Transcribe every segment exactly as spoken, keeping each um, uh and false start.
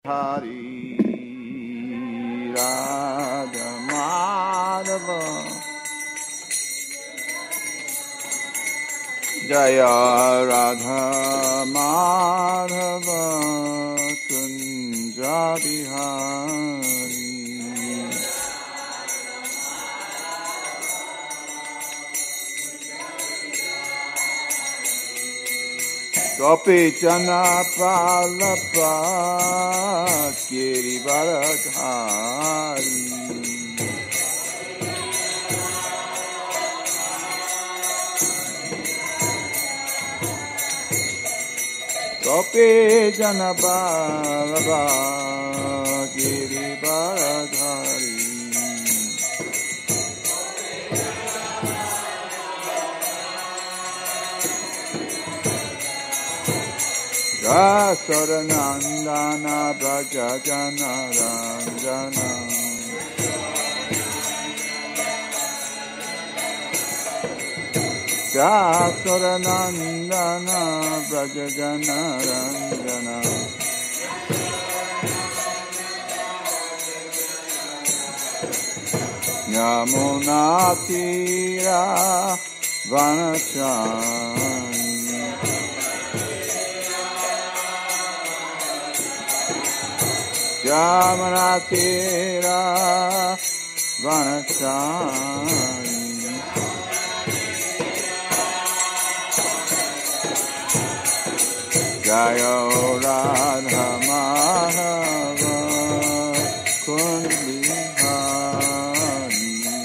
Hari Radha Madhava Jaya Radha Madhava Kunja Bihari Gopi Jana Pralapa Girivaradhari Gopi Jana Pralapa Girivaradhari Yasodanandana Brajajana Ranjana Yasodanandana Brajajana Ranjana Yamuna Tira Vanachani Yamuna Tira Vanachani Jaya Radha Madhava Kundihari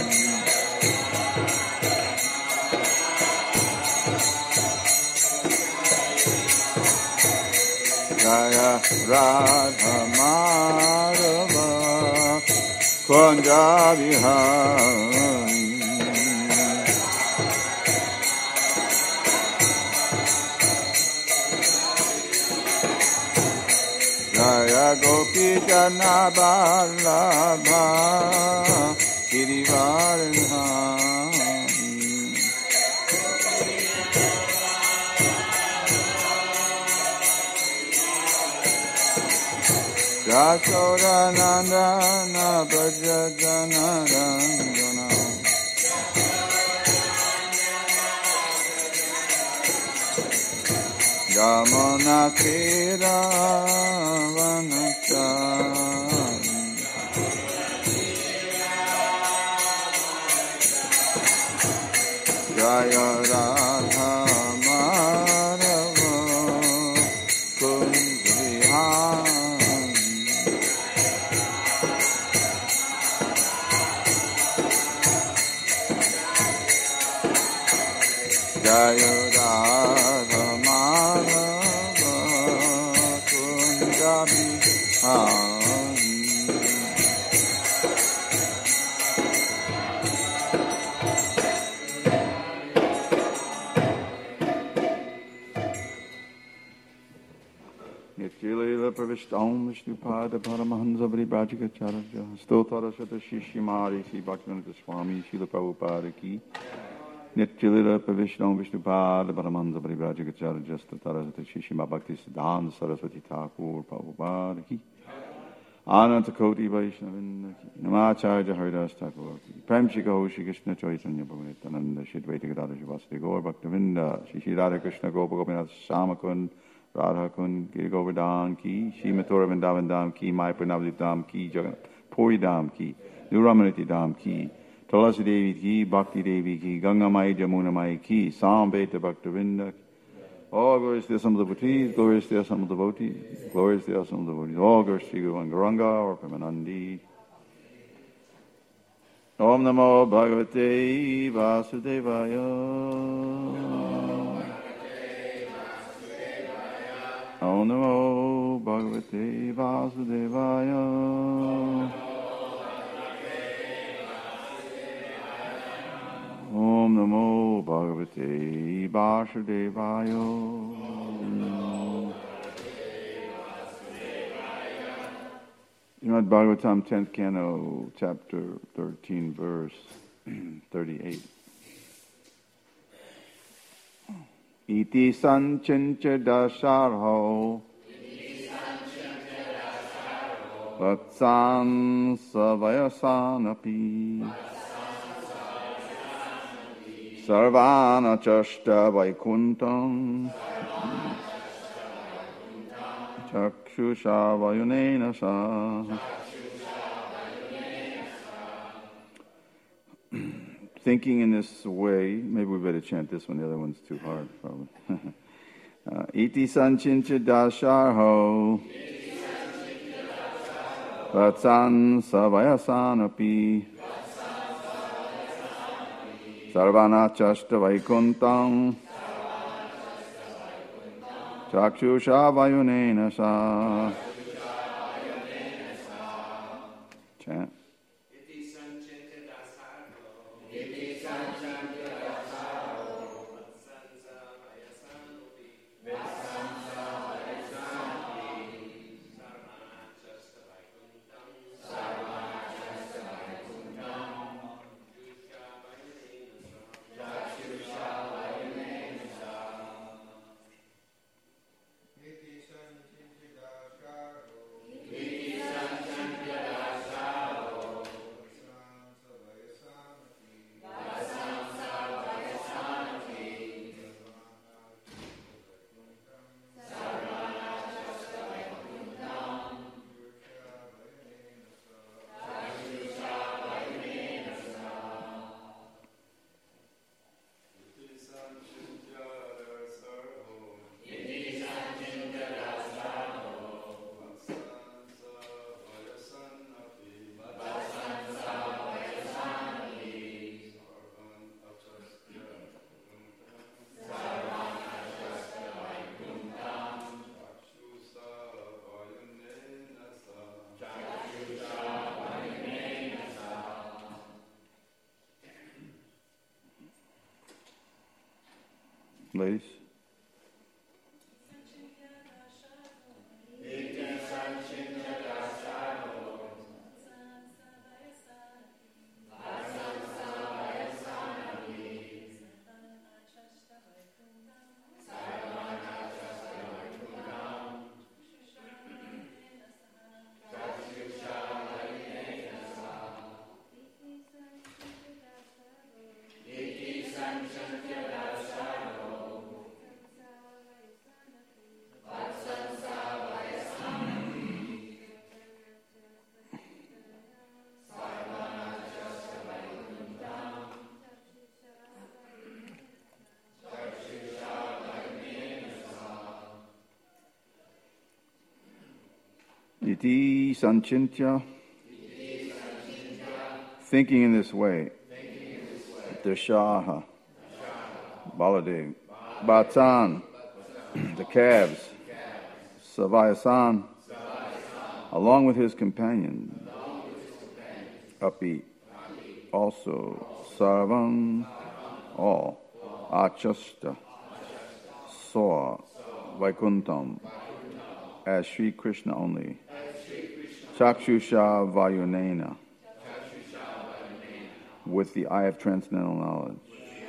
Jaya Radha Madhava Kunja Bihari Jaya Gopi Jana Vallabha Girivaradhari Yasodanandana Brajajana Ranjana Yamuna Tira Vanachani Jaya Radha Madhava Kundihari Jaya Radha Madhava Kunja Bihari Nityalila Pravishtam Vishnupada Paramahansa Vribrajikacharya Stotara Shata Shishimari Sri Bhaktivedanta Swami Srila Prabhupada Ki Nityalila Pravishtam Vishnupada Paramahansa Vribrajikacharya Stotara Shata Shishima Bhakti Siddhanta Saraswati Thakur Prabhupada Ki Ananta Koti Vaishnavinda Ki Namacharya Haridas Thakur Ki Prem Shri Gaur Shri Krishna Chaitanya Bhagavatananda Shri Dvaita Gadadhara Shivasati Gaur Bhaktivinda Shri Shri Radha Krishna Gopa Gopinath Shamakund Radha Kund Giri Govardhan Ki Shri Mathura Vrindavan Dham Ki Mayapur Navadvip Dham Ki Jagannath Puri Dham Ki Nuramaniti Dham Ki Tulasi Devi Ki Bhakti Devi Ki Ganga Mai Jamuna Mai Ki Sambeta Bhaktivinda Ki All glories to the Son of the devotees, glories to the Son of the devotees, glories to the Son of the devotees, all glories to Guru Angaranga or Premanandi. Om Namo Bhagavate Vasudevaya. Om Namo Bhagavate Vasudevaya. Om Namo Bhagavate Vasudevaya. Srimad Bhagavatam, tenth Canto, chapter thirteen, verse thirty-eight. Iti sanchincha dasarho Vatsan Savayasanapi Sarvana Chashta Vaikuntam Chakshusha Vayunena Sa. Thinking in this way, maybe we better chant this one, the other one's too hard, probably. uh, Iti Sanchincha Dasharho Vatsan Savayasanapi Sarvana Chashta Vaikuntam Chakshusha Vayunena Sa. Chant. Ladies. Iti sanchintya, thinking in this way, Dashaha, Baladev, Bhatsan, the calves, Savayasan, along with his companion, Api, also, Sarvam, all, Achasta, saw, Vaikuntam, as Sri Krishna only. Chakshusha Vayunena, with the eye of transcendental knowledge.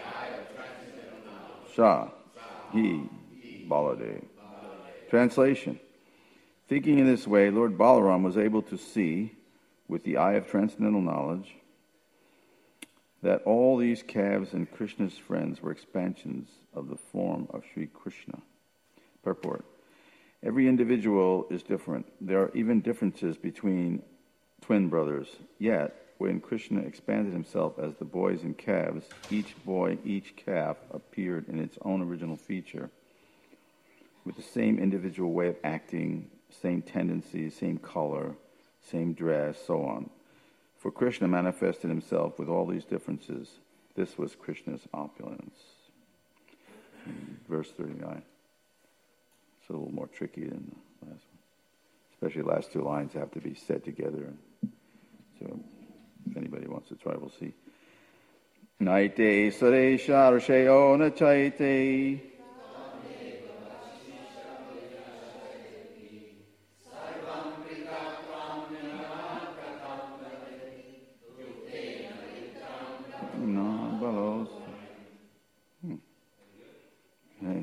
Shah, he, Baladev. Translation. Thinking in this way, Lord Balaram was able to see, with the eye of transcendental knowledge, that all these calves and Krishna's friends were expansions of the form of Sri Krishna. Purport. Every individual is different. There are even differences between twin brothers. Yet, when Krishna expanded himself as the boys and calves, each boy, each calf appeared in its own original feature, with the same individual way of acting, same tendencies, same color, same dress, so on. For Krishna manifested himself with all these differences. This was Krishna's opulence. Verse thirty-nine. It's a little more tricky than the last one. Especially the last two lines have to be said together. So if anybody wants to try, we'll see. Naite saresha rsheo nachaite. No, balos. Hmm. Hey.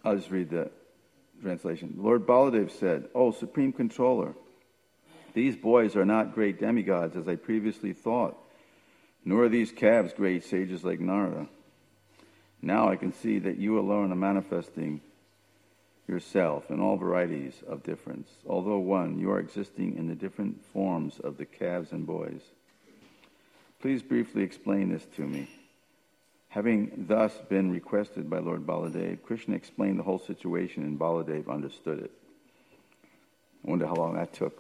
I'll just read the translation. Lord Baladev said, "O Supreme Controller, these boys are not great demigods as I previously thought, nor are these calves great sages like Narada. Now I can see that you alone are manifesting yourself in all varieties of difference. Although one, you are existing in the different forms of the calves and boys. Please briefly explain this to me." Having thus been requested by Lord Baladev, Krishna explained the whole situation and Baladev understood it. I wonder how long that took.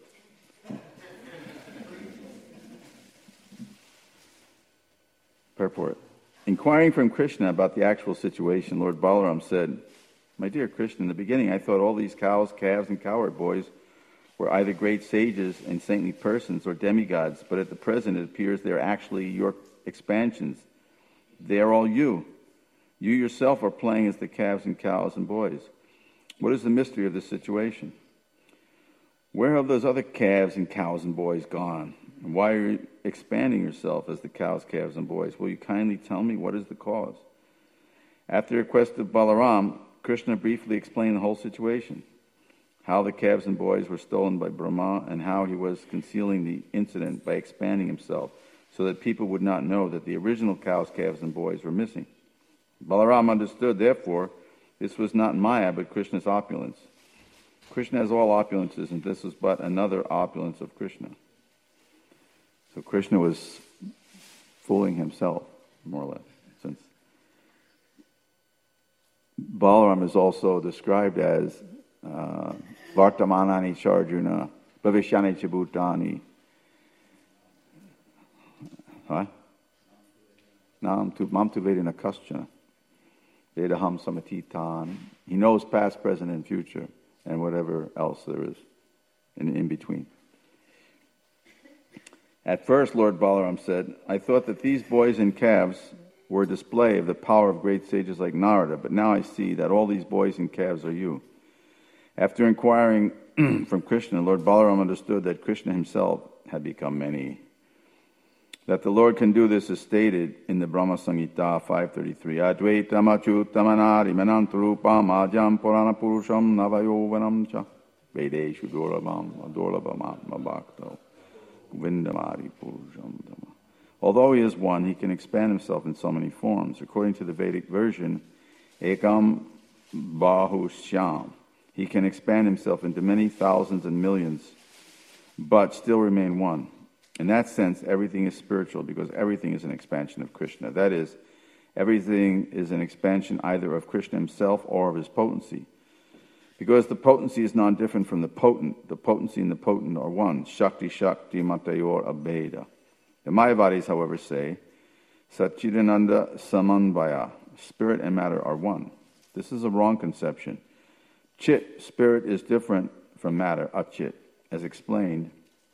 Purport. Inquiring from Krishna about the actual situation, Lord Balaram said, "My dear Krishna, in the beginning I thought all these cows, calves, and cowherd boys were either great sages and saintly persons or demigods, but at the present it appears they are actually your expansions. They are all you. You yourself are playing as the calves and cows and boys. What is the mystery of this situation? Where have those other calves and cows and boys gone? And why are you expanding yourself as the cows, calves, and boys? Will you kindly tell me what is the cause?" After the request of Balaram, Krishna briefly explained the whole situation, how the calves and boys were stolen by Brahma, and how he was concealing the incident by expanding himself so that people would not know that the original cows, calves, and boys were missing. Balaram understood, therefore, this was not Maya, but Krishna's opulence. Krishna has all opulences, and this was but another opulence of Krishna. So Krishna was fooling himself, more or less, since Balaram is also described as uh, Vartamanani Charjuna, Bhavishyani Chabhutani. Huh? Nam tu mam tu vedana kaschana. Vedaham samatitan. He knows past, present, and future, and whatever else there is in, in between. At first, Lord Balaram said, "I thought that these boys and calves were a display of the power of great sages like Narada, but now I see that all these boys and calves are you." After inquiring from Krishna, Lord Balaram understood that Krishna himself had become many. That the Lord can do this is stated in the Brahma Samhita five thirty-three. Advaitam achyutamanari manantarupam ajam purana purusham navayovanam cha vedeshu durabam adurabam atmabhakto govindamari purusham dhamma. Although he is one, he can expand himself in so many forms. According to the Vedic version, ekam bahushyam, he can expand himself into many thousands and millions, but still remain one. In that sense, everything is spiritual because everything is an expansion of Krishna. That is, everything is an expansion either of Krishna himself or of his potency. Because the potency is non-different from the potent, the potency and the potent are one. Shakti Shakti Matayor Abheda. The Mayavadis, however, say, Satchidananda Samanvaya, spirit and matter are one. This is a wrong conception. Chit, spirit, is different from matter, achit, as explained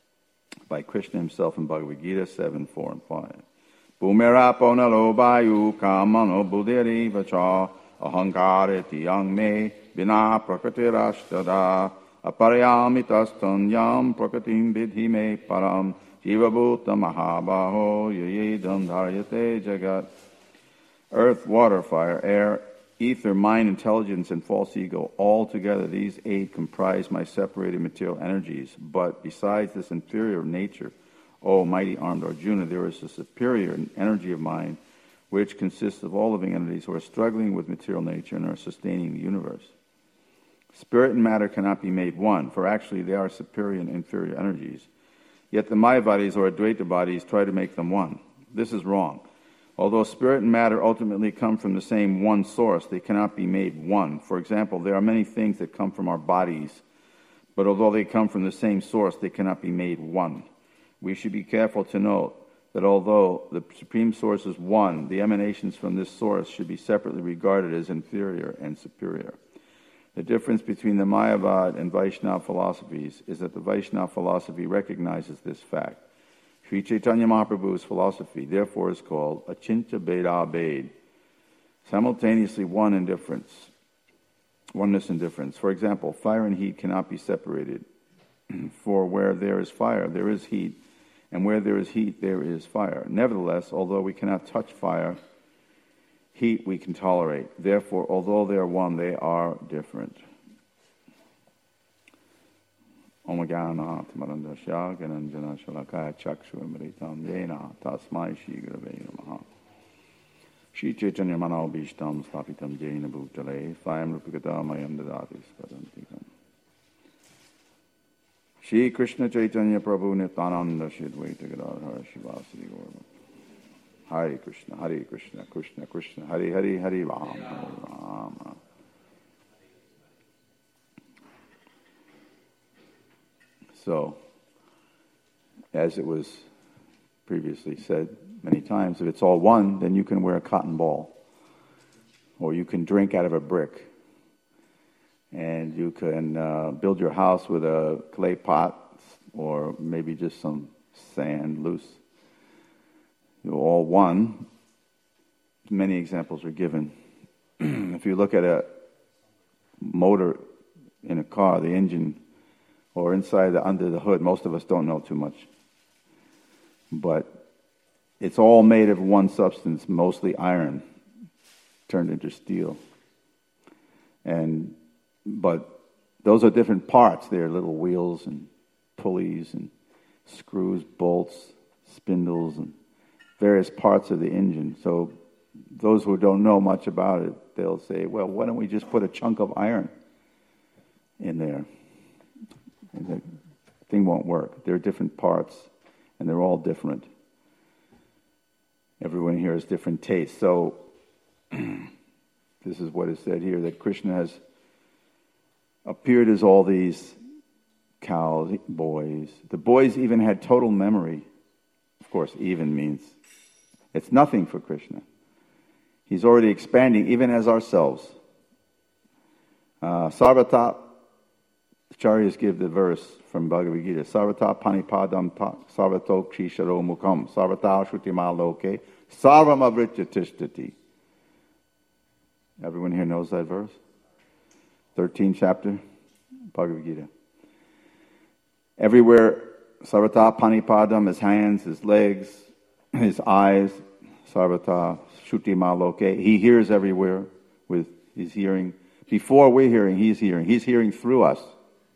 by Krishna himself in Bhagavad Gita seven, four, and five. Bhumerapo nalo vayu kamano buddhiri vacha ahankareti yang me vina prakritirashtada aparayamitastan yam prakritim vidhi me param jivabhuta mahabaho yayedam dharyate jagat. Earth, water, fire, air, ether, mind, intelligence, and false ego, all together, these eight comprise my separated material energies. But besides this inferior nature, O mighty armed Arjuna, there is a superior energy of mine, which consists of all living entities who are struggling with material nature and are sustaining the universe. Spirit and matter cannot be made one, for actually they are superior and inferior energies. Yet the Mayavadis or Advaita bodies try to make them one. This is wrong. Although spirit and matter ultimately come from the same one source, they cannot be made one. For example, there are many things that come from our bodies, but although they come from the same source, they cannot be made one. We should be careful to note that although the Supreme Source is one, the emanations from this source should be separately regarded as inferior and superior. The difference between the Mayavad and Vaishnava philosophies is that the Vaishnava philosophy recognizes this fact. Sri Chaitanya Mahaprabhu's philosophy, therefore, is called Achintya Beda Bhed, simultaneously one and difference, oneness and difference. For example, fire and heat cannot be separated. For where there is fire, there is heat, and where there is heat, there is fire. Nevertheless, although we cannot touch fire, Heat we can tolerate. Therefore, although they are one, they are different. Om Gana Tamarandasya Gananjana Shalakaya Chakshu Amritam Yena Tasmai Shri Gurave Namaha. Shri Chaitanya Mano Bhishtam Stapitam Jaina Bhutale Svayam Rupikata Mayam Dadati Skadantikam. Shri Krishna Chaitanya Prabhu Nityananda Shri Advaita Gadadhara Shivasari Gaura. Hare Krishna, Hare Krishna, Krishna Krishna, Hare Hare, Hare Ram, Hare Ram. So, as it was previously said many times, if it's all one, then you can wear a cotton ball, or you can drink out of a brick, and you can uh, build your house with a clay pot, or maybe just some sand loose. You're all one. Many examples are given. If you look at a motor in a car, the engine, or inside the under the hood, most of us don't know too much. But it's all made of one substance, mostly iron, turned into steel. And but those are different parts. They're little wheels and pulleys and screws, bolts, spindles, and various parts of the engine. So those who don't know much about it, they'll say, well, why don't we just put a chunk of iron in there? And the thing won't work. There are different parts, and they're all different. Everyone here has different tastes. So this is what is said here, that Krishna has appeared as all these cows, boys. The boys even had total memory. Of course, even means it's nothing for Krishna. He's already expanding, even as ourselves. Uh, Sarvata, Acharyas give the verse from Bhagavad Gita. Sarvata panipadam ta, sarvato kshisharo mukam, sarvata shrutima loke, sarvam avritya tishtati. Everyone here knows that verse? thirteenth chapter, Bhagavad Gita. Everywhere, sarvata panipadam, his hands, his legs, his eyes, sarvata shrutima loke. He hears everywhere with his hearing. Before we're hearing, he's hearing. He's hearing through us.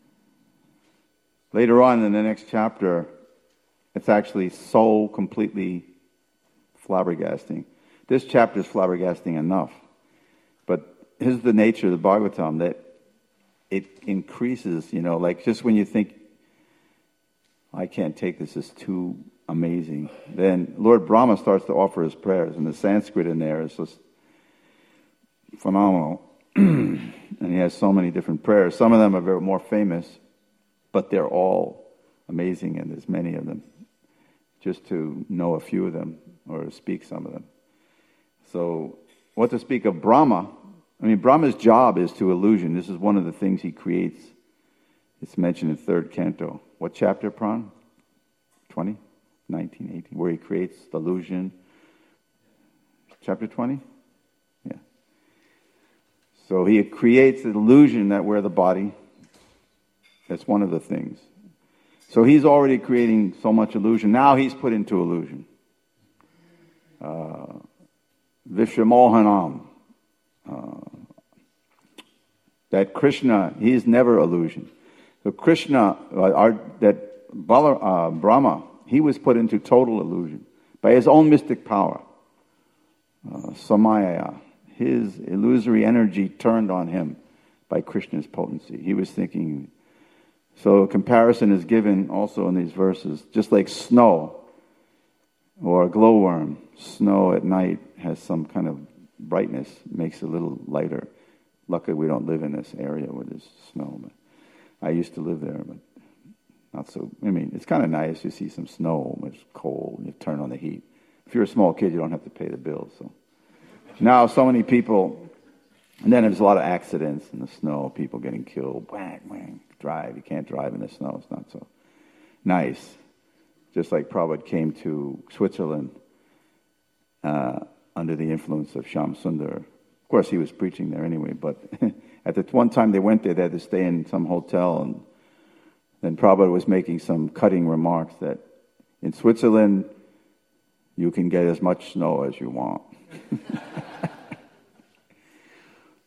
Later on in the next chapter, it's actually so completely flabbergasting. This chapter is flabbergasting enough. But here's the nature of the Bhagavatam, that it increases, you know, like just when you think, I can't take this, it's too amazing. Then Lord Brahma starts to offer his prayers, and the Sanskrit in there is just phenomenal. And he has so many different prayers. Some of them are very more famous, but they're all amazing, and there's many of them. Just to know a few of them, or to speak some of them. So, what to speak of Brahma? I mean, Brahma's job is to illusion. This is one of the things he creates. It's mentioned in third canto. What chapter, Pran? twenty? nineteen, eighteen, where he creates the illusion. Chapter twenty? Yeah. So he creates the illusion that we're the body. That's one of the things. So he's already creating so much illusion. Now he's put into illusion. Uh, Vishwamohanam. Uh, that Krishna, he is never illusion. So Krishna, uh, our, that Bala, uh, Brahma, he was put into total illusion by his own mystic power. Uh, Samaya, his illusory energy turned on him by Krishna's potency. He was thinking. So a comparison is given also in these verses, just like snow or a glowworm. Snow at night has some kind of brightness, makes it a little lighter. Luckily, we don't live in this area where there's snow. But I used to live there, but not so. I mean, it's kind of nice to see some snow. It's cold. You turn on the heat. If you're a small kid, you don't have to pay the bill. So now, so many people, and then there's a lot of accidents in the snow. People getting killed. Bang, bang. Drive. You can't drive in the snow. It's not so nice. Just like Prabhupada came to Switzerland uh, under the influence of Shyam Sundar. Of course, he was preaching there anyway, but at the one time they went there, they had to stay in some hotel, and then Prabhupada was making some cutting remarks that in Switzerland, you can get as much snow as you want.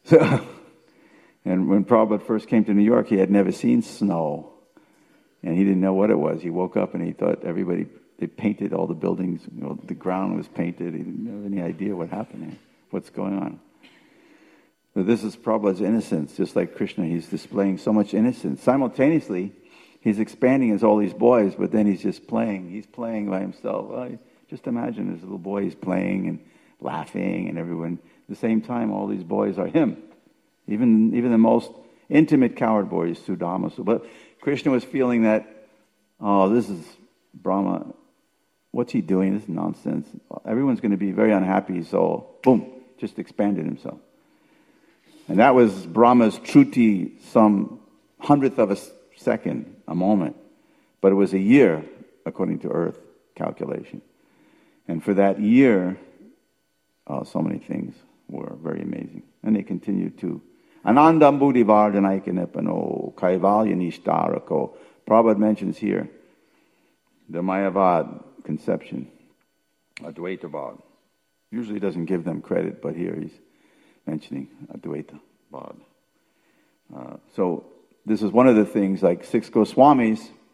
So, and when Prabhupada first came to New York, he had never seen snow, and he didn't know what it was. He woke up and he thought everybody, they painted all the buildings, you know, the ground was painted. He didn't have any idea what happened here, what's going on. But this is Prabhupada's innocence, just like Krishna. He's displaying so much innocence. Simultaneously, he's expanding as all these boys, but then he's just playing. He's playing by himself. Well, just imagine this little boy, he's playing and laughing, and everyone. At the same time, all these boys are him. Even even the most intimate coward boy is Sudama. But Krishna was feeling that, oh, this is Brahma. What's he doing? This is nonsense. Everyone's going to be very unhappy. So, boom, just expanded himself. And that was Brahma's Truti, some hundredth of a second, a moment. But it was a year, according to Earth calculation. And for that year, uh, so many things were very amazing. And they continued to. Anandam buddhi vardhanaikanepano kaivalya nishtarako. Prabhupada mentions here the Mayavad conception, Advaitavad. Usually doesn't give them credit, but here he's mentioning Advaita Vad. Uh, so this is one of the things, like six Goswamis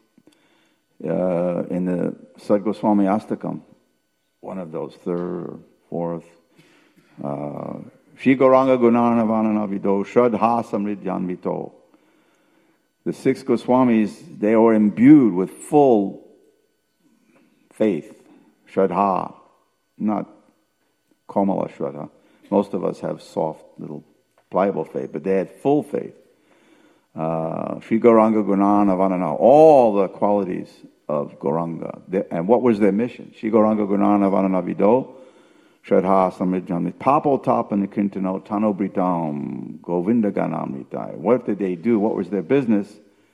uh, in the Sad Goswami Astakam, one of those, third, fourth, uh, Shri Gauranga Gunana Vanana Vido Shraddha Samridhyan Vito. The six Goswamis, they are imbued with full faith, Shraddha, not Komala Shraddha. Most of us have soft, little, pliable faith, but they had full faith. Uh, Shri Gauranga Gunana Vanana, all the qualities of Gauranga. And what was their mission? Shri Gauranga Gunana Vanana Vido, Shraddha Samridhyan, Papo Tapan Kintano, Tano Britam, Govinda Ganamritai. What did they do? What was their business?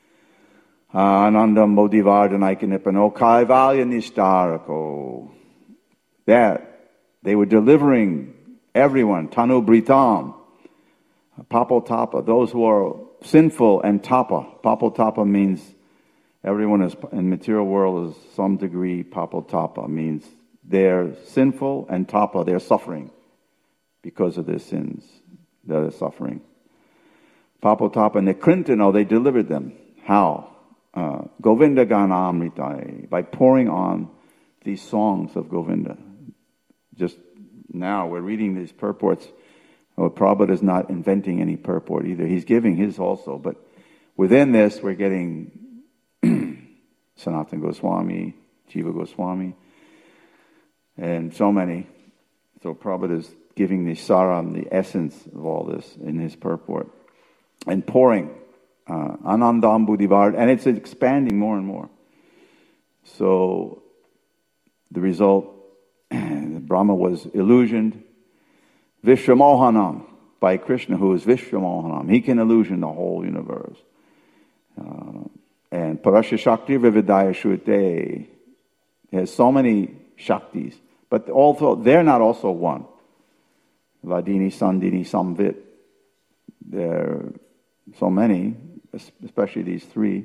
Anandam Bodhivardhanaikanipano, Kaivalya Nishtarako. That they were delivering everyone, Tanu Britam, Papo Tapa, those who are sinful, and Tapa. Papo Tapa means everyone is in material world is some degree. Papo Tapa means they're sinful, and Tapa, they're suffering because of their sins. They're suffering. Papo Tapa Nikrintano, they delivered them. How? Uh, Govinda Ganamritai, by pouring on these songs of Govinda. Just now we're reading these purports. Well, Prabhupada is not inventing any purport either. He's giving his also. But within this, we're getting Sanatana Goswami, Jiva Goswami, and so many. So Prabhupada is giving the saram, the essence of all this in his purport. And pouring uh, Anandam Buddhivard, and it's expanding more and more. So the result, Brahma was illusioned. Vishwamohanam, by Krishna, who is Vishwamohanam. He can illusion the whole universe. Uh, and Parasya Shakti Vividaya Shrute has so many Shaktis, but also they're not also one. Vadini, Sandini, Samvit. There are so many, especially these three.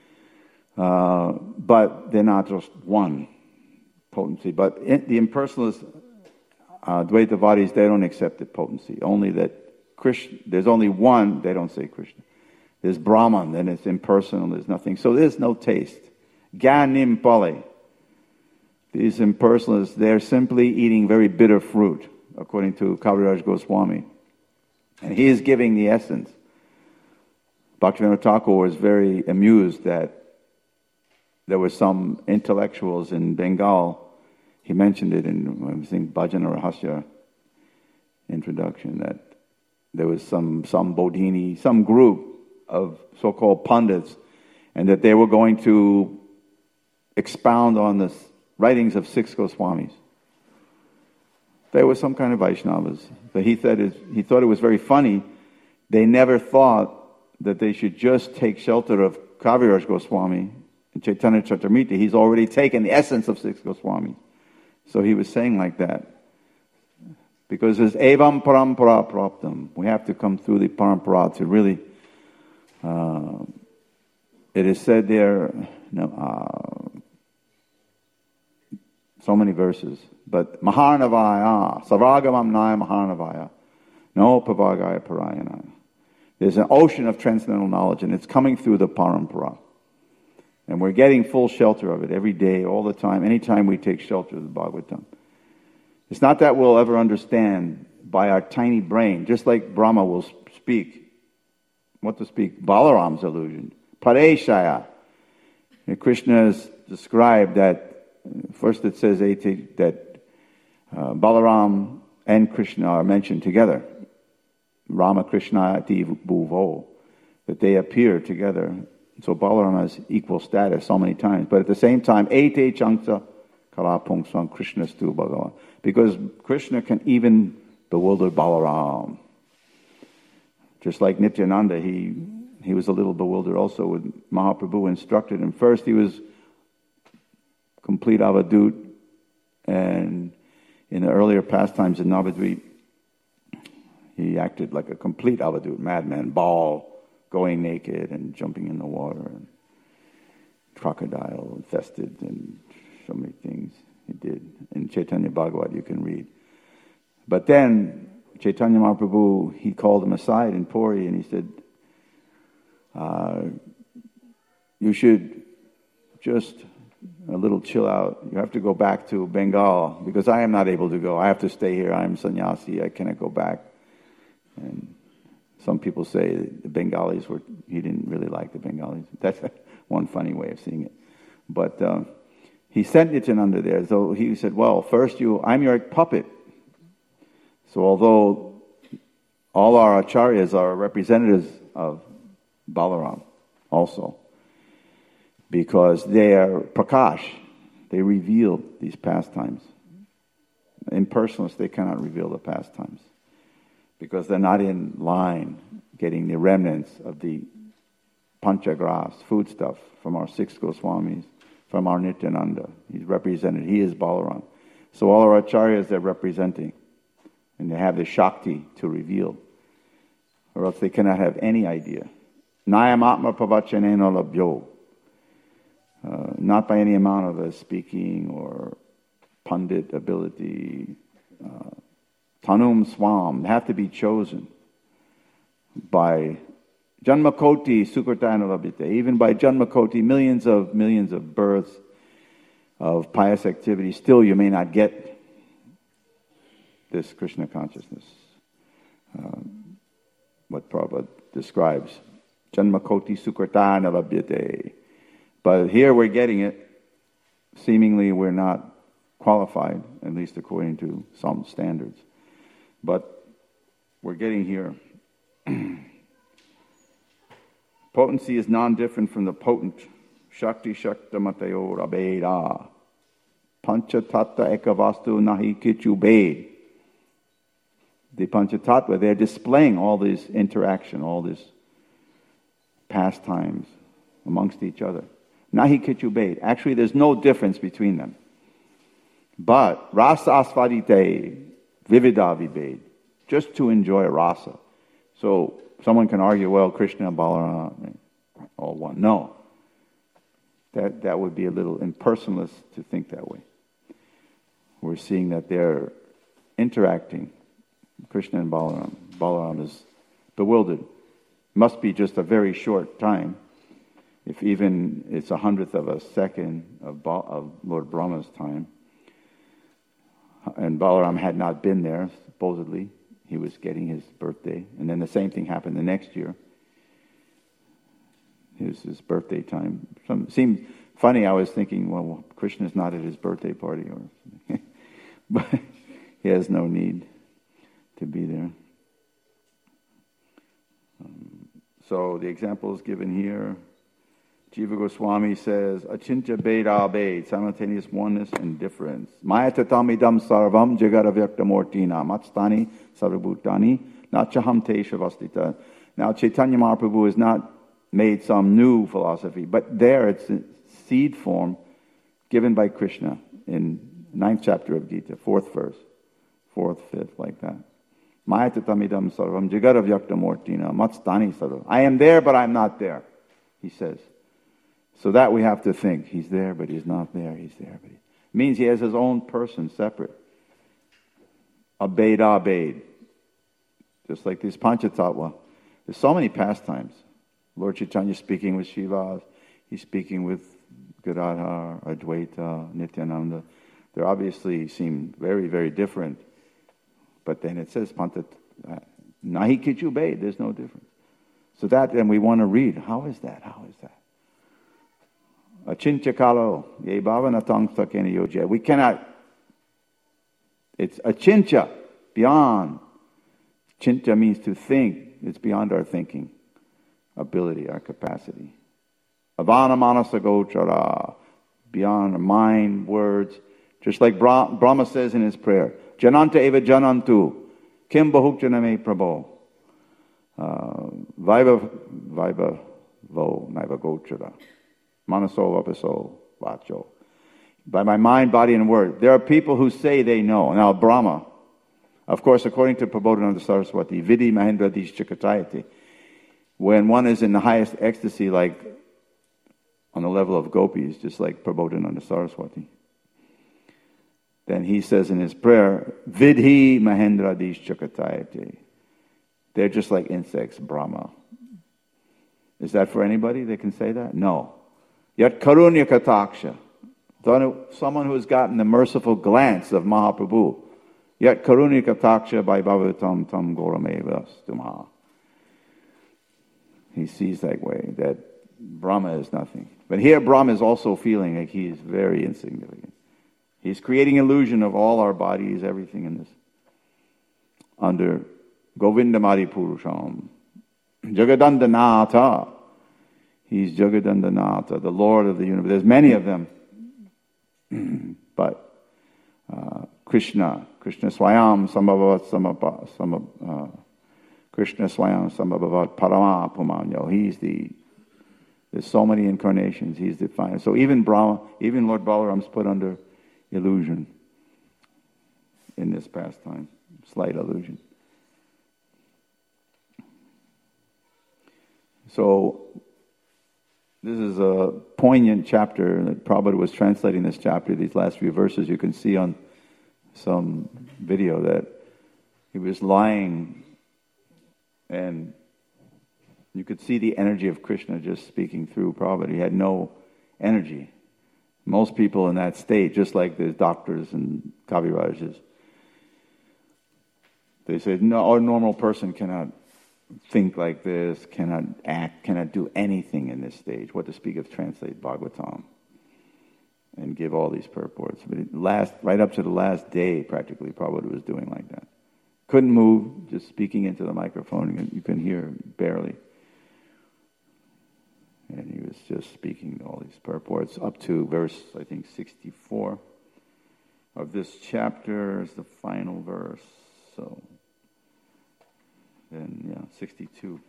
Uh, but they're not just one potency. But in, the impersonalists, uh, Dvaitavadis, they don't accept the potency. Only that Krishna, there's only one, they don't say Krishna. There's Brahman, and it's impersonal, there's nothing. So there's no taste. Ganim Pale. These impersonalists, they're simply eating very bitter fruit, according to Kaviraj Goswami. And he is giving the essence. Bhaktivinoda Thakur was very amused that there were some intellectuals in Bengal. He mentioned it in, I think, Bhajana Rahasya introduction, that there was some, some Bodhini, some group of so-called pundits, and that they were going to expound on the writings of six Goswamis. They were some kind of Vaishnavas. But he thought, it, he thought it was very funny. They never thought that they should just take shelter of Kaviraj Goswami and Chaitanya Charitamrita. He's already taken the essence of six Goswamis. So he was saying like that. Because there's evam parampara praptam. We have to come through the parampara to really... Uh, it is said there, no, uh, so many verses, but Maharnavaya, Savagamam Naya Maharnavaya. No Pavagaya Parayana. There's an ocean of transcendental knowledge, and it's coming through the Parampara. And we're getting full shelter of it every day, all the time, anytime we take shelter of the Bhagavatam. It's not that we'll ever understand by our tiny brain, just like Brahma will speak. What to speak? Balaram's illusion. Pareshaya. And Krishna has described that, first it says that uh, Balaram and Krishna are mentioned together. Rama Krishna ati bhuvo. That they appear together. So Balaram has equal status so many times. But at the same time, ete chanksa kalapungsam Krishnastu Bhagavan. Because Krishna can even bewilder Balaram. Just like Nityananda, he he was a little bewildered also when Mahaprabhu instructed him. First he was complete avadut, and in the earlier pastimes in Navadvip, he acted like a complete avadut, madman, bawl, going naked and jumping in the water, and crocodile infested, and so many things he did. In Chaitanya Bhagavat you can read. But then Chaitanya Mahaprabhu, he called him aside in Puri and he said, uh, you should just a little chill out. You have to go back to Bengal because I am not able to go. I have to stay here. I am sannyasi. I cannot go back. And some people say the Bengalis were, he didn't really like the Bengalis. That's one funny way of seeing it. But uh, he sent Nityananda there. So he said, well, first you, I'm your puppet. So although all our acharyas are representatives of Balaram also, because they are prakash, they reveal these pastimes. Impersonalists, they cannot reveal the pastimes because they're not in line getting the remnants of the panchagras, foodstuff, from our six Goswamis, from our Nityananda. He's represented, he is Balaram. So all our acharyas they're representing. And they have the Shakti to reveal. Or else they cannot have any idea. Nayam atma pravachanena labhyo. Uh, not by any amount of a speaking or pundit ability. Uh, Tanum swam. They have to be chosen by Janmakoti Sukartana labhite. Even by Janmakoti, millions of millions of births of pious activity, still you may not get this Krishna consciousness, uh, what Prabhupada describes. Janmakoti Sukartana labhyate. But here we're getting it. Seemingly we're not qualified, at least according to some standards. But we're getting here. Potency is non-different from the potent. Shakti Shakta Matayo Rabeda. Pancha Tatta Ekavastu Nahi Kichu Bed. The Panchatattva, they're displaying all this interaction, all this pastimes amongst each other. Nahi kichu bed. Actually, there's no difference between them. But rasa asvadite vivida vibed. Just to enjoy rasa. So someone can argue, well, Krishna and Balarama all one. No. That, that would be a little impersonalist to think that way. We're seeing that they're interacting. Krishna and Balaram. Balaram is bewildered. Must be just a very short time. If even it's a hundredth of a second of, ba- of Lord Brahma's time. And Balaram had not been there, supposedly. He was getting his birthday. And then the same thing happened the next year. His, his birthday time. Some, seemed funny, I was thinking, well, Krishna's not at his birthday party. or something. But he has no need to be there. Um, so the example is given here. Jiva Goswami says, Achintya Beda Bed, simultaneous oneness and difference. Maya tatamidam sarvam jagadavyaktamortina matstani sarvabhutani nachaham te shavastita. Now Chaitanya Mahaprabhu has not made some new philosophy, but there it's in seed form given by Krishna in ninth chapter of Gita, fourth verse, fourth, fifth, like that. Maya tatamidam sarvam jagadavyaktamortina matstani sarvam. I am there, but I'm not there, he says. So that we have to think. He's there, but he's not there. He's there, but he... It means he has his own person separate. Abed, abed. just like these Panchatattva. There's so many pastimes. Lord Chaitanya speaking with Shiva, he's speaking with Gadadhar, Advaita, Nityananda. They obviously seem very, very different. But then it says, Pantat, Nahi Kichu Bay, there's no difference. So that, and we want to read, how is that? How is that? Achintya kalo, ye bhavanatang sakeni yojya. We cannot, it's achintya, beyond. Chintya means to think. It's beyond our thinking ability, our capacity. Avana manasa gochara, beyond our mind, words. Just like Brahma says in his prayer, Jananta eva janantu, kim bahukjaname prabho, vaiva vaiva vo naiva gochara, manaso vapaso vacho. By my mind, body, and word. There are people who say they know. Now, Brahma, of course, according to Prabodhananda Saraswati, Vidhi Mahendra Dish Chakatayati, when one is in the highest ecstasy, like on the level of gopis, just like Prabodhananda Saraswati, then he says in his prayer, Vidhi Mahendra Dish Chakatayati. They're just like insects, Brahma. Is that for anybody that can say that? No. Yat Karunya Kataksha. Someone who has gotten the merciful glance of Mahaprabhu. Yat Karunya Kataksha by Bhavatam Tam Gorameva Stumha. He sees that way, that Brahma is nothing. But here Brahma is also feeling like he is very insignificant. He's creating illusion of all our bodies, everything in this. Under Govindamadi Purusham. Jagadandanatha. He's Jagadandanatha, the Lord of the universe. There's many of them. But uh, Krishna, Krishna Swayam Sambhavat Sambhavat uh, Krishna Swayam Sambhavat Parama Pumanyo. He's the, there's so many incarnations, he's the final. So even Brahma, even Lord Balaram's put under illusion in this pastime, slight illusion. So this is a poignant chapter that Prabhupada was translating this chapter, these last few verses. You can see on some video that he was lying and you could see the energy of Krishna just speaking through Prabhupada. He had no energy. Most people in that state, just like the doctors and Kavirajas, they said, no, a normal person cannot think like this, cannot act, cannot do anything in this stage. What to speak of translate Bhagavatam and give all these purports. But it last, right up to the last day, practically, Prabhupada was doing like that. Couldn't move, just speaking into the microphone. You can hear barely. And he was just speaking all these purports up to verse, I think, sixty-four of this chapter is the final verse. So, then, yeah, sixty-two.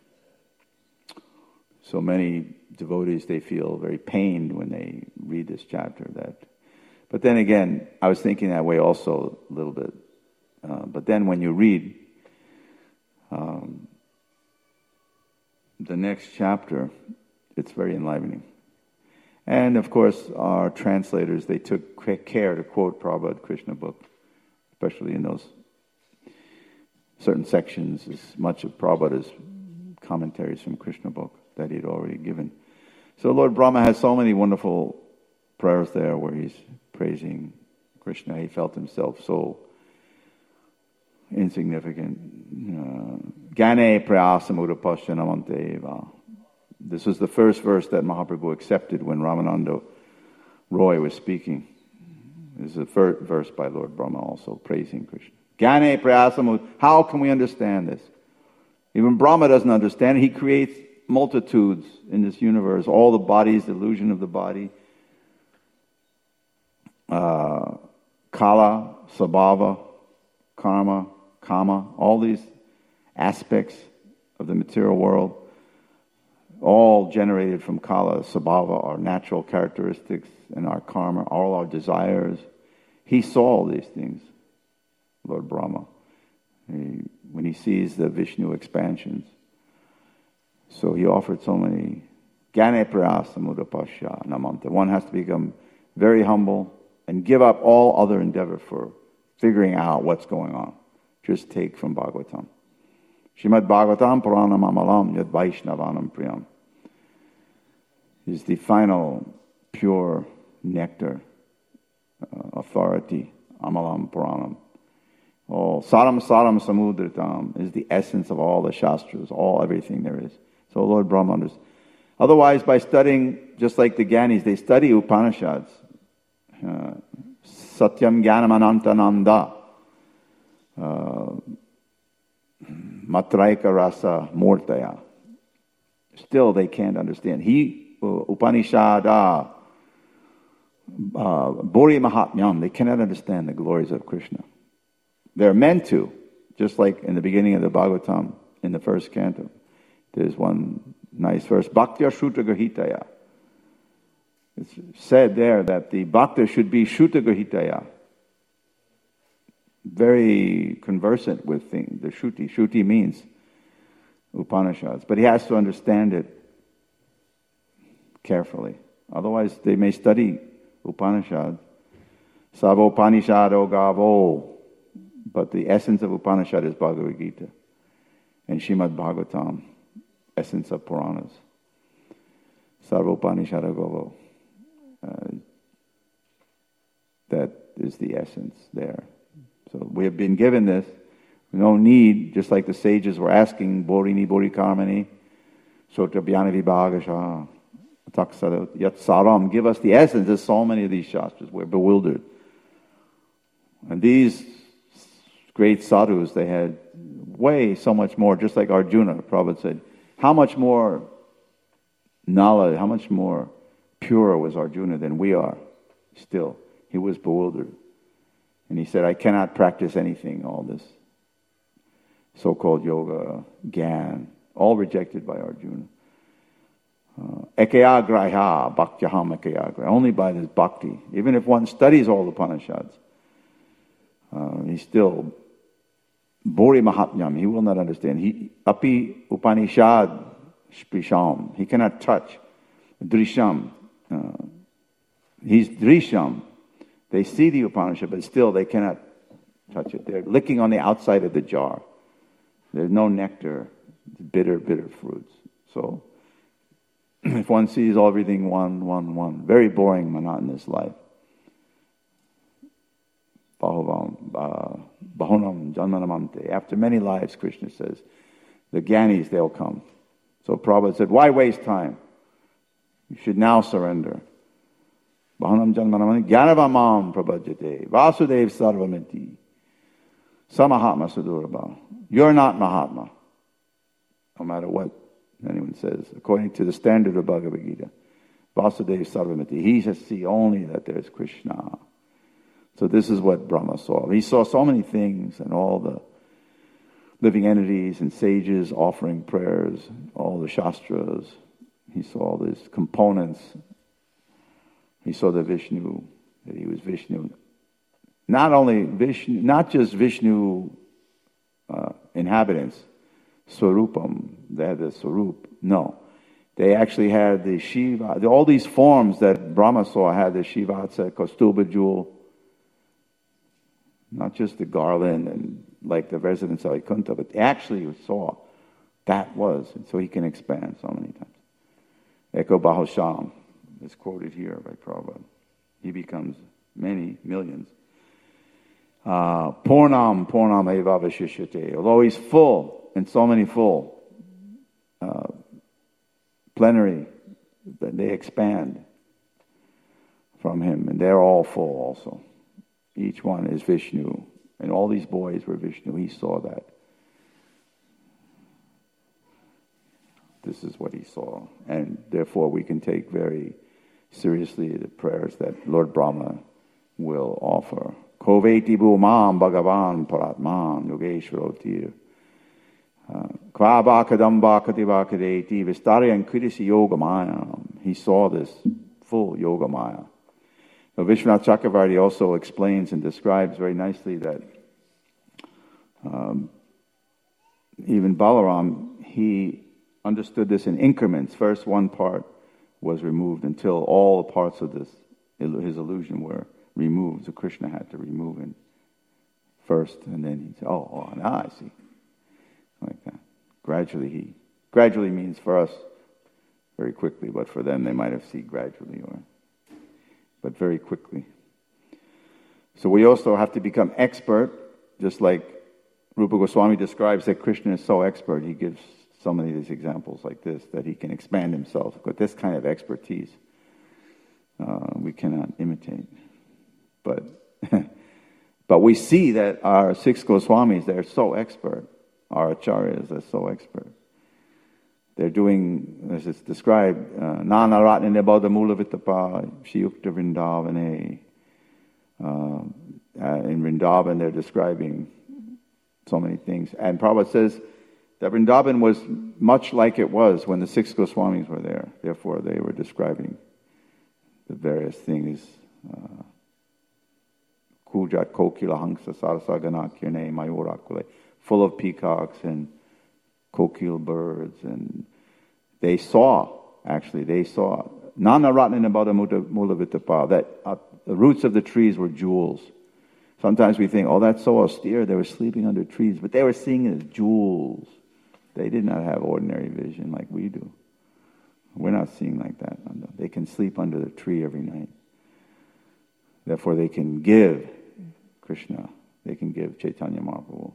So many devotees, they feel very pained when they read this chapter. That, but then again, I was thinking that way also a little bit. Uh, but then when you read um, the next chapter, it's very enlivening. And of course, our translators, they took care to quote Prabhupada Krishna book, especially in those certain sections, as much of Prabhupada's commentaries from Krishna book that he'd already given. So Lord Brahma has so many wonderful prayers there where he's praising Krishna. He felt himself so insignificant. Gane prayasamudapashyanamanteva. This was the first verse that Mahaprabhu accepted when Ramananda Roy was speaking. This is the first verse by Lord Brahma also praising Krishna. Gane prayasamud. How can we understand this? Even Brahma doesn't understand it. He creates multitudes in this universe. All the bodies, the illusion of the body. Uh, Kala, Sabhava, Karma, Kama. All these aspects of the material world. All generated from Kala, Sabhava, our natural characteristics and our karma, all our desires. He saw all these things. Lord Brahma, he, when he sees the Vishnu expansions. So he offered so many. Gane prayasa mudapasya namanta. One has to become very humble and give up all other endeavor for figuring out what's going on. Just take from Bhagavatam. Shrimad Bhagavatam Puranam Amalam Yad Vaishnavanam Priyam is the final pure nectar, uh, authority, Amalam Puranam. All Saram Saram Samudritam is the essence of all the Shastras, all everything there is. So Lord Brahma understands. Otherwise, by studying, just like the Gyanis, they study Upanishads. Uh, Satyam Jnanam Anantananda. Uh, Matraika Rasa Murtaya. Still, they can't understand. He, uh, Upanishada, uh, Bori Mahatmyam, they cannot understand the glories of Krishna. They're meant to, just like in the beginning of the Bhagavatam, in the first canto. There's one nice verse, Bhaktya Shruta Grahitaya. It's said there that the Bhakta should be Shruta Grahitaya. Very conversant with things, the Shruti. Shruti means Upanishads. But he has to understand it carefully. Otherwise, they may study Upanishads. Savopanishado Gavo. But the essence of Upanishad is Bhagavad Gita. And Srimad Bhagavatam, essence of Puranas. Sarvopanishada Gavo. Uh, that is the essence there. So we have been given this. No need, just like the sages were asking, Borini Bori Karmani, Sotrabhyana Vibhagasha, Taksara, Yat Saram, give us the essence. There's so many of these Shastras. We're bewildered. And these great sadhus, they had way so much more, just like Arjuna, Prabhupada said. How much more knowledge, how much more pure was Arjuna than we are still? He was bewildered. And he said, I cannot practice anything, all this so-called yoga, Gyan, all rejected by Arjuna. Ekayagraya, bhaktiyaham ekayagraya, only by this bhakti. Even if one studies all the Upanishads, uh, he's still Bori Mahatmyam, he will not understand. He Api Upanishad Sprisham, he cannot touch. Drisham, uh, he's Drisham. They see the Upanishad, but still they cannot touch it. They're licking on the outside of the jar. There's no nectar. It's bitter, bitter fruits. So, if one sees everything one, one, one, very boring, monotonous life. Bahunam Janmanamante. After many lives, Krishna says, the Gyanis, they'll come. So Prabhupada said, why waste time? You should now surrender. Bahunam Janmanamante. Jnanavamam prabhajate. Vasudev sarvamiti. Samahatma sudurabha. You're not Mahatma. No matter what anyone says. According to the standard of Bhagavad Gita. Vasudev sarvamiti. He has see only that there's Krishna. So this is what Brahma saw. He saw so many things and all the living entities and sages offering prayers, all the Shastras. He saw all these components. He saw the Vishnu, that he was Vishnu. Not only Vishnu, not just Vishnu uh, inhabitants, Swarupam, they had the Swarup. No. They actually had the Shiva, all these forms that Brahma saw had the Shivatsa, Kaustubha jewel, not just the garland and like the residents of Vaikuntha, but actually saw that was, and so he can expand so many times. Eko Bahosham is quoted here by Prabhupada. He becomes many, millions. Uh, Purnam, Purnam eva vashishyate. Although he's full, and so many full, uh, plenary, they expand from him, and they're all full also. Each one is Vishnu, and all these boys were Vishnu. He saw that. This is what he saw, and therefore we can take very seriously the prayers that Lord Brahma will offer. Koveti bhumam bhagavan paratman yogeshwarotir. Kva bhakadam bhakati bhakadeti vistaryan kridisi yogamayam. He saw this full yogamaya. Now, Vishwanath Chakravarti also explains and describes very nicely that um, even Balaram, he understood this in increments. First, one part was removed until all the parts of this, his illusion were removed. So Krishna had to remove it first, and then he said, oh, oh, now I see. Like that. Gradually he, gradually means for us very quickly, but for them they might have seen gradually, or but very quickly. So we also have to become expert, just like Rupa Goswami describes that Krishna is so expert. He gives so many of these examples like this, that he can expand himself. But this kind of expertise uh, we cannot imitate. But but we see that our six Goswamis, they're so expert. Our acharyas are so expert. They're doing, as it's described, Nana Ratna Nibodha Mula Vitapa, Shiyukta Vrindavane. Uh, in Vrindavan, they're describing so many things. And Prabhupada says that Vrindavan was much like it was when the six Goswamis were there. Therefore, they were describing the various things. Kujat Kokila Hangsa Sarasagana Kirne Mayorakule, full of peacocks and kokil birds. And they saw, actually, they saw Nana Ratna Nabada Mula Vitapa, that uh, the roots of the trees were jewels. Sometimes we think, oh, that's so austere, they were sleeping under trees, but they were seeing it as jewels. They did not have ordinary vision like we do. We're not seeing like that. They can sleep under the tree every night. Therefore, they can give Krishna. They can give Chaitanya Mahaprabhu.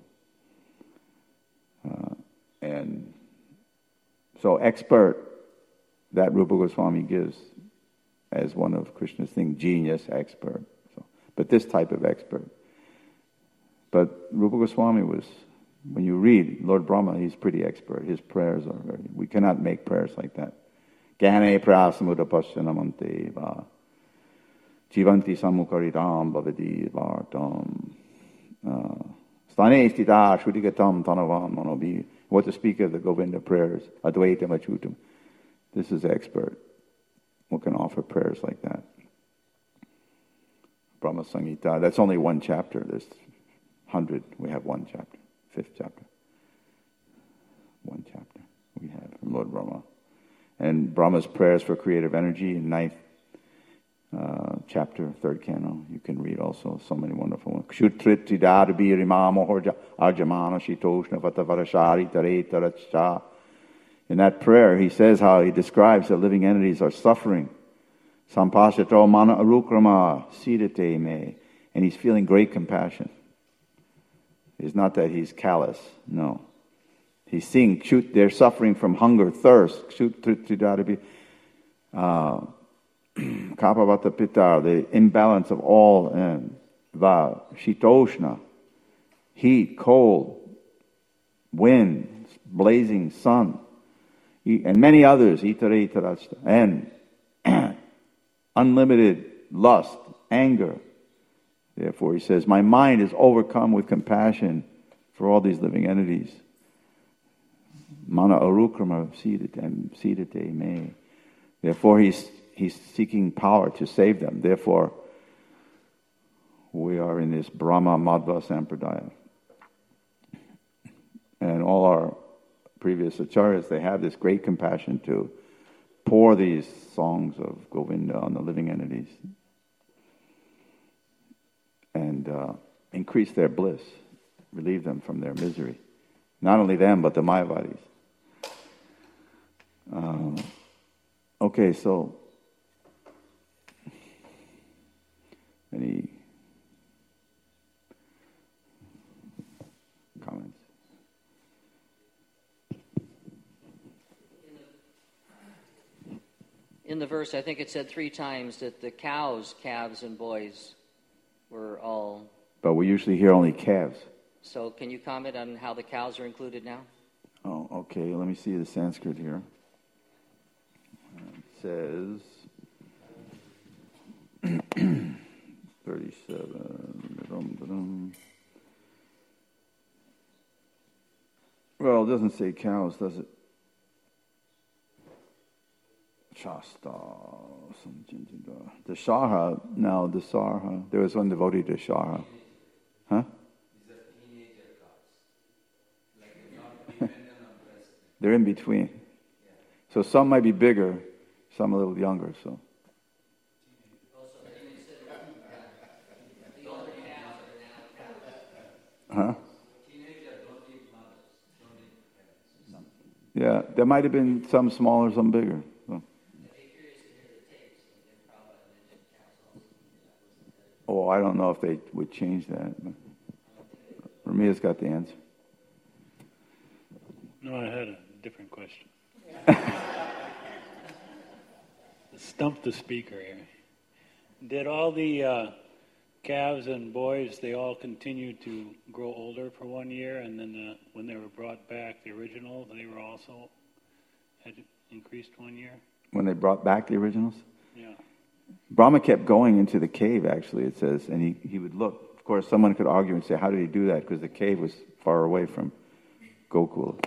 Uh, and so expert, that Rupa Goswami gives as one of Krishna's things, genius, expert. So, but this type of expert. But Rupa Goswami was, when you read Lord Brahma, he's pretty expert. His prayers are very, we cannot make prayers like that. Gane prasamudapasyanamante va jivanti samukaritam bhavadi vartam stane stita shudigatam tanavam manobi. What to speak of the Govinda prayers, Advaitam Achutam. This is expert. Who can offer prayers like that? Brahma Samhita. That's only one chapter. There's hundred. We have one chapter. Fifth chapter. One chapter we have from Lord Brahma. And Brahma's prayers for creative energy in ninth uh, chapter, third canto. You can read also so many wonderful ones. Kshutrit Tidarabi Rimamo Horja Arjamana Shitoshna Vatavarashari Tare Taracha. In that prayer, he says how he describes that living entities are suffering. Sampashato mana arukrama sidate me. And he's feeling great compassion. It's not that he's callous, no. He's seeing they're suffering from hunger, thirst, kapavata pitar, the imbalance of all, and va shitoshna, heat, cold, wind, blazing sun, and many others, and unlimited lust, anger. Therefore, he says, my mind is overcome with compassion for all these living entities. Mana arukrama sidate me. Therefore, he's he's seeking power to save them. Therefore, we are in this Brahma Madhva Sampradaya. And all our previous acharyas, they have this great compassion to pour these songs of Govinda on the living entities and uh, increase their bliss, relieve them from their misery. Not only them, but the Mayavadis. Uh, okay, so any comments? In the verse, I think it said three times that the cows, calves, and boys were all... But we usually hear only calves. So can you comment on how the cows are included now? Oh, okay. Let me see the Sanskrit here. It says thirty-seven. Well, it doesn't say cows, does it? Shasta. Dasharha. Now, Dasarha. There was one devotee, Dasharha. Huh? They're in between. So some might be bigger, some a little younger. So. Huh? Yeah, there might have been some smaller, some bigger. So. Oh, I don't know if they would change that. Ramia's got the answer. No, I had a different question. Stump the speaker here. Did all the uh, calves and boys, they all continued to grow older for one year, and then the, when they were brought back, the original, they were also had increased one year? When they brought back the originals? Yeah. Brahma kept going into the cave, actually, it says, and he, he would look. Of course, someone could argue and say, how did he do that? Because the cave was far away from Gokula.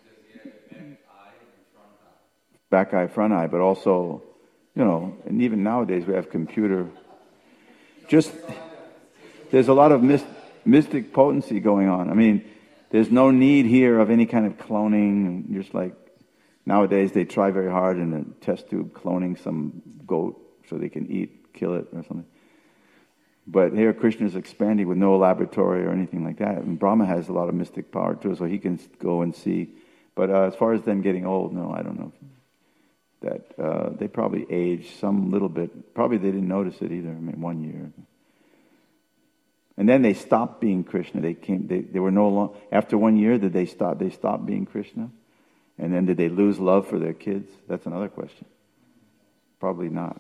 Back eye, front eye, but also, you know, and even nowadays we have computer. Just, there's a lot of myst, mystic potency going on. I mean, there's no need here of any kind of cloning. Just like nowadays they try very hard in a test tube cloning some goat so they can eat, kill it or something. But here Krishna is expanding with no laboratory or anything like that. And Brahma has a lot of mystic power too, so he can go and see. But uh, as far as them getting old, no, I don't know. That uh, they probably aged some little bit. Probably they didn't notice it either. I mean, one year. And then they stopped being Krishna. They came. They, they were no longer. After one year, did they stop? They stopped being Krishna. And then did they lose love for their kids? That's another question. Probably not.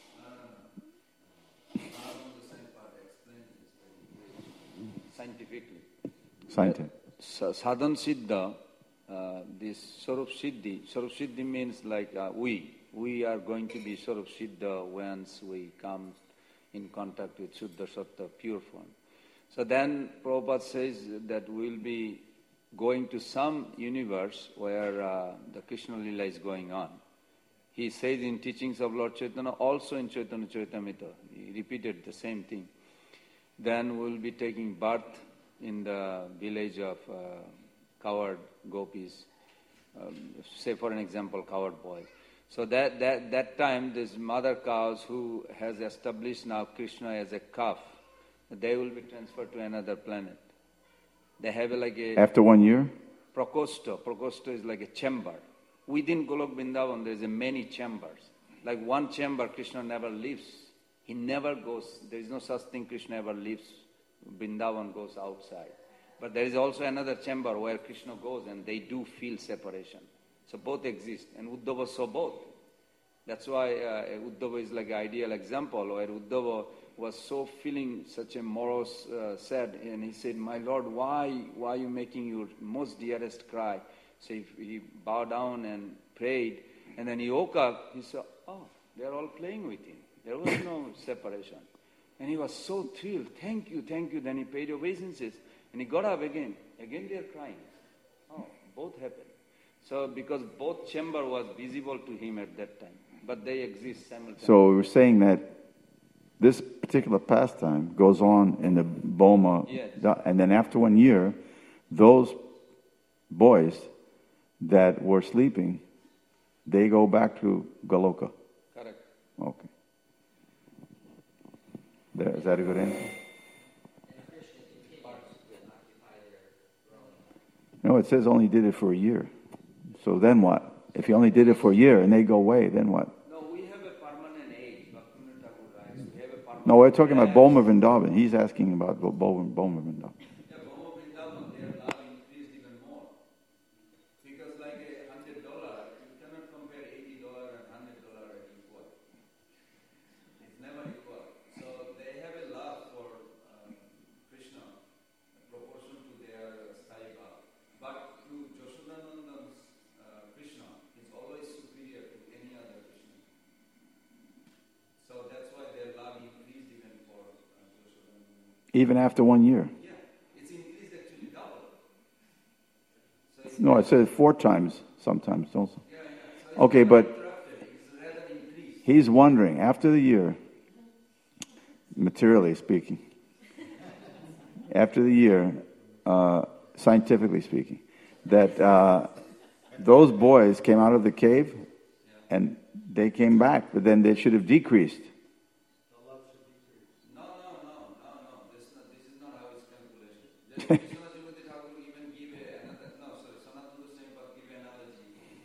Scientifically. Scientific. Sadhan Siddha, uh, this Swarup Siddhi, Swarup Siddhi means like uh, we. We are going to be Swarup Siddha once we come in contact with Shuddha Sattva, pure form. So then Prabhupada says that we'll be going to some universe where uh, the Krishna Lila is going on. He says in teachings of Lord Chaitanya, also in Chaitanya Charitamrita, he repeated the same thing. Then we'll be taking birth in the village of uh, coward gopis, um, say for an example, coward boy. So that, that, that time, these mother cows who has established now Krishna as a calf, they will be transferred to another planet. They have a, like a... After one year? Prakosta. Prakosta is like a chamber. Within Golok Vrindavan, there is a many chambers. Like one chamber, Krishna never leaves. He never goes. There is no such thing Krishna ever leaves. Vrindavan goes outside. But there is also another chamber where Krishna goes and they do feel separation. So both exist. And Uddhava saw both. That's why uh, Uddhava is like an ideal example where Uddhava was so feeling such a morose, uh, sad, and he said, my Lord, why, why are you making your most dearest cry? So he, he bowed down and prayed, and then he woke up, he saw, oh, they're all playing with him. There was no separation. And he was so thrilled, thank you, thank you. Then he paid obeisances, and he got up again. Again they're crying. Oh, both happened. So because both chamber was visible to him at that time, but they exist simultaneously. So we're saying that this particular pastime goes on in the Boma, yes. And then after one year, those boys that were sleeping, they go back to Goloka. Correct. Okay. There, is that a good answer? No, it says only did it for a year. So then what? If he only did it for a year and they go away, then what? No, we have a permanent age. Bhaktivinoda Thakur writes, we have a permanent No, we're talking about Boma Vrindavan. He's asking about Boma, Boma Vrindavan. Yeah, Boma Vrindavan, their love increased even more. Because like a hundred dollar, you cannot compare eighty dollar and hundred dollar at equal. It's never equal. So they have a love for um, Krishna in proportion to their sthai bhava. But to Yashodanandan's uh, Krishna is always superior to any other Krishna. So that's why their love increased even for uh, Yashodanandan. Even after one year? Yeah, it's increased actually double. So it's No, it says four times sometimes also. yeah, yeah. So Okay, but it's rather increased. he's wondering, after the year, materially speaking, after the year, uh, scientifically speaking, that uh, those boys came out of the cave and they came back, but then they should have decreased. No, no, no, no, no. This is not, this is not how it's calculation. Just Vishwanath Thakur even give a, another, no, sorry, Sanatana Goswami give an analogy.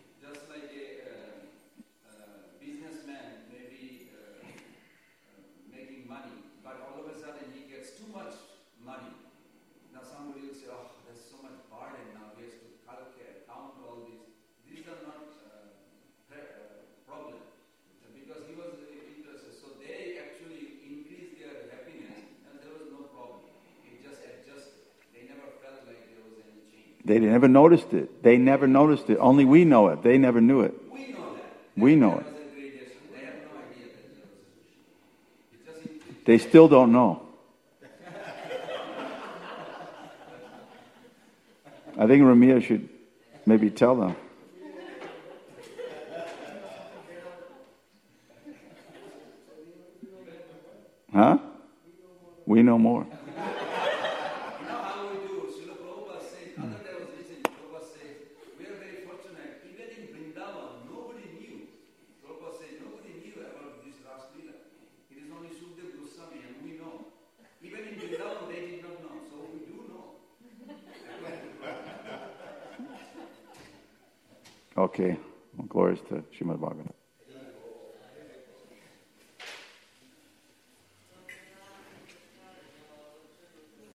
They never noticed it. They never noticed it. Only we know it. They never knew it. We know that. We know There it. was a gradation. They have no idea that there was a It doesn't. They still don't know. I think Ramia should maybe tell them. Huh? We know more. You know how we do? Srila Prabhupada said, other day I was listening, Prabhupada said, we are very fortunate. Even in Vrindavan, nobody knew. Prabhupada said, nobody knew about this Ras Leela. It is only Sukdev Goswami and we know. Even in Vrindavan, they did not know. So we do know. Okay. Well, glories to Srimad Bhagavatam.